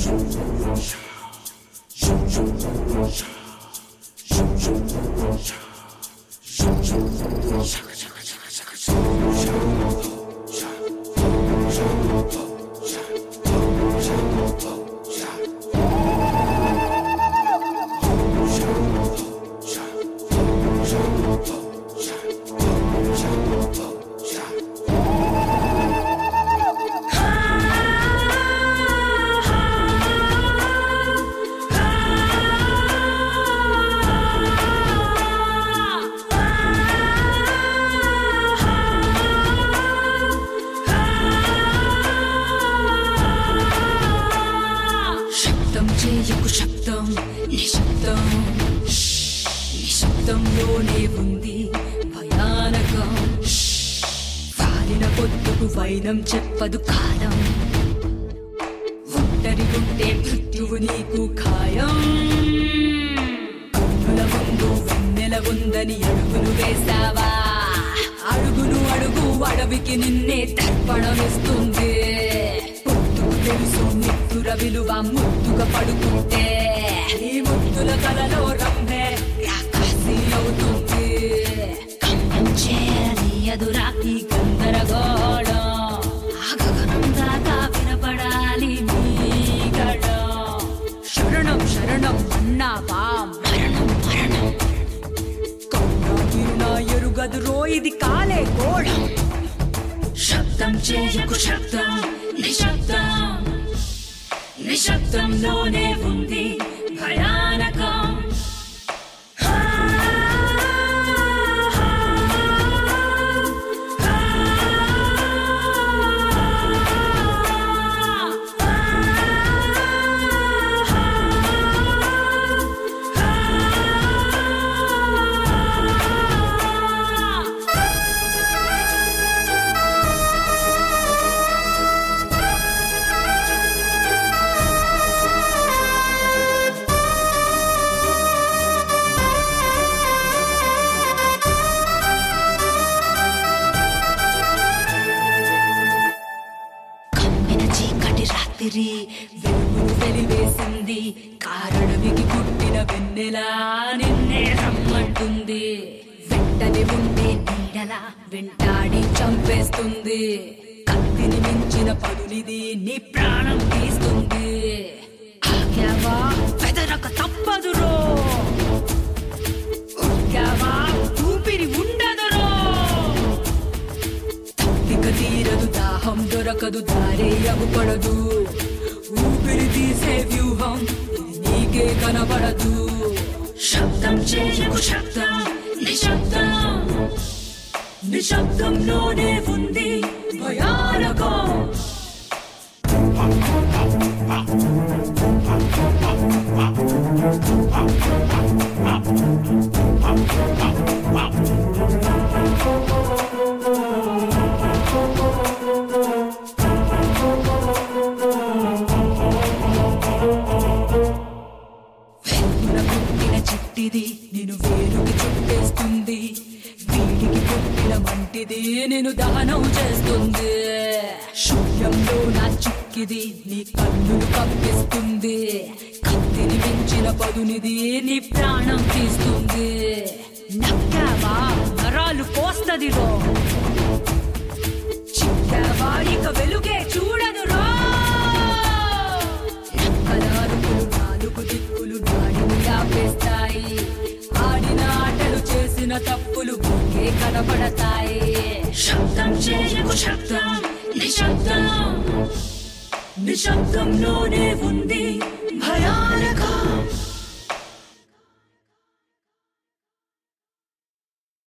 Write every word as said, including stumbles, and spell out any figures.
నిశ్శబ్దంలోనే ఉంది భయానకం. వాలిన పొద్దుకు వైనం చెప్పదు కాలం. ఒంటరి ఉంటే మృత్యువు నీకు ఖాయం. కన్నుల ముందు వెన్నెల ఉందని అడుగులు వేసావా? అడుగును అడుగు అడవికి నిన్నే తర్పణమిస్తుంది. పొద్దుకు తెలుసు నిత్తుర విలువ ముద్దుగా పడుకుంటే. ఈ ముద్దుల కలలో రంభే ఆకాశీ అవుతుంది. కన్నించే నీ ఎదురా ఈ గందరగోళం. ఆ గగనం దాకా వినపడాలి నీ గడం. శరణం శరణం అన్నావా మరణం మరణం. కన్నా ఎరుగదురో ఇది కాలే గోళం. శబ్దం చేయకు శబ్దం నిశ్శబ్దం. నిశ్శబ్దంలోనే ఉంది భయానకం. వెలుగును వెలివేసింది. కారణమికి పుట్టిన వెన్నెలా నిన్నే రమ్మంటుంది. వెంటనే ఉండే నీడలా వెంటాడి చంపేస్తుంది. కత్తిని మించిన పదునిది నీ ప్రాణం తీస్తుంది. ఆగావా పెదరక తప్పదురో. ఉరికావా ఊపిరి ఉండదురో. తప్పిక తీరదు దాహం దొరకదు దారే అగుపడదు. ఊపిరి తీసే వ్యూహం ఇది నీకే కనబడదు. శబ్దం చేయకు శబ్దం నిశ్శబ్దం. నిశ్శబ్దంలోనే ఉంది భయానకం. చిట్టిది నేను వేరుకి చుట్టేస్తుంది. వీడికి పుట్టిన మంటిది నేను దహనం చేస్తుంది. శూన్యంలో నా చిక్కిది నీ కన్నులు కప్పిస్తుంది. కత్తిని మించిన పదునిది నీ ప్రాణం తీస్తుంది. నక్కావా నరాలు పోస్తదిరో. చిక్కావా ఇక వెలుగే చూడదురో. నక్కలారుకులు నాలుగు దిక్కులు నాడిని ఆపేస్తాయి. ఆడిన ఆటలు చేసిన తప్పులు భూకే కనబడతాయి. శబ్దం చేయకు శబ్దం నిశ్శబ్దం. నిశ్శబ్దంలోనే ఉంది